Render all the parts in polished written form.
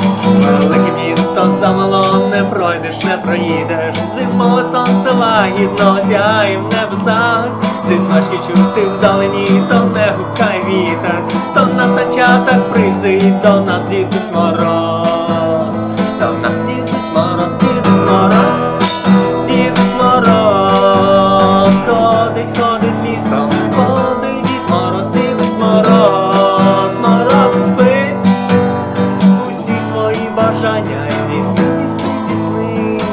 Велике місто замало, не пройдеш, не проїдеш. Зимове сонце лагідно сяє в небесах. Дзвіночки чути вдалині, то не гукає вітер, то на санчатах приїздить до нас Дідусь Мороз. До нас Дідусь Мороз, Дідусь Мороз, Дідусь Мороз. Ходить, ходить лісом, ходить Дід Мороз, Дідусь Мороз. Мороз спить, усі твої бажання здійснить, здійснить.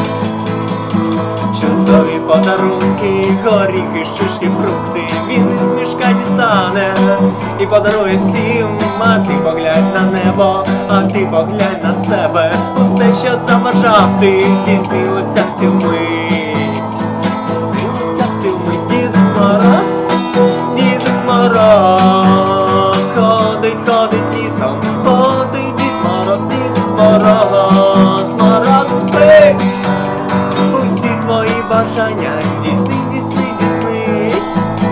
Чудові подарунки, горіхи, шишки, фрукти він із мішка дістане і подарує всім. А ти поглянь на небо, а ти поглянь на себе. Усе, що забажав ти, здійснилося в цю мить. Здійснилося в цю мить. Дідусь Мороз, Дідусь Мороз. Ходить, ходить лісом, ходить Дід Мороз, Дідусь Мороз. Мороз спить, усі твої бажання здійснить, здійснить, здійснить.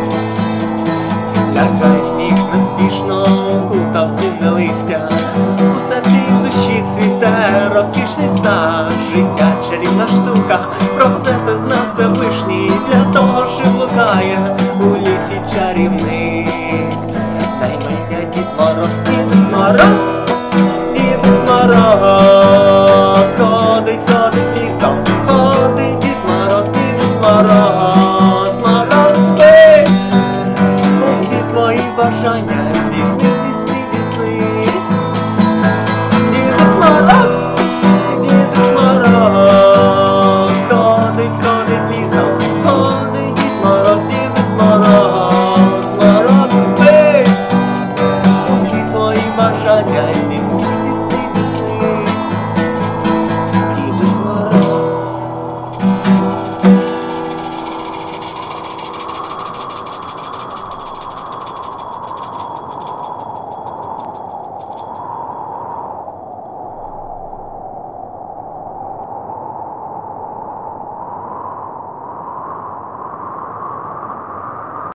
Лягай сніг неспішно, укутав синє листя. У серці в душі цвіте розкішний сад. Життя чарівна штука, про все це знав Всевишній. Для того ж і блукає у лісі чарівник. Дай мене Дід Мороз, Дідусь Мороз, Дідусь Мороз.